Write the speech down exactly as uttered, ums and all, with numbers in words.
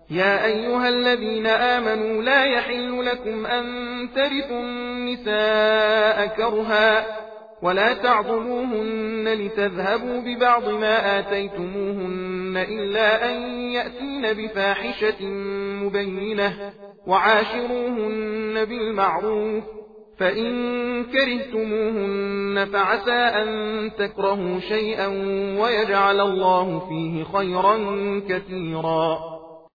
يا أيها الذين آمنوا لا يحل لكم أن ترثوا النساء كرها ولا تعضلوهن لتذهبوا ببعض ما آتيتموهن إلا أن يأتين بفاحشة مبينة وعاشروهن بالمعروف فإن كرهتموهن فعسى أن تكرهوا شيئا ويجعل الله فيه خيرا كثيرا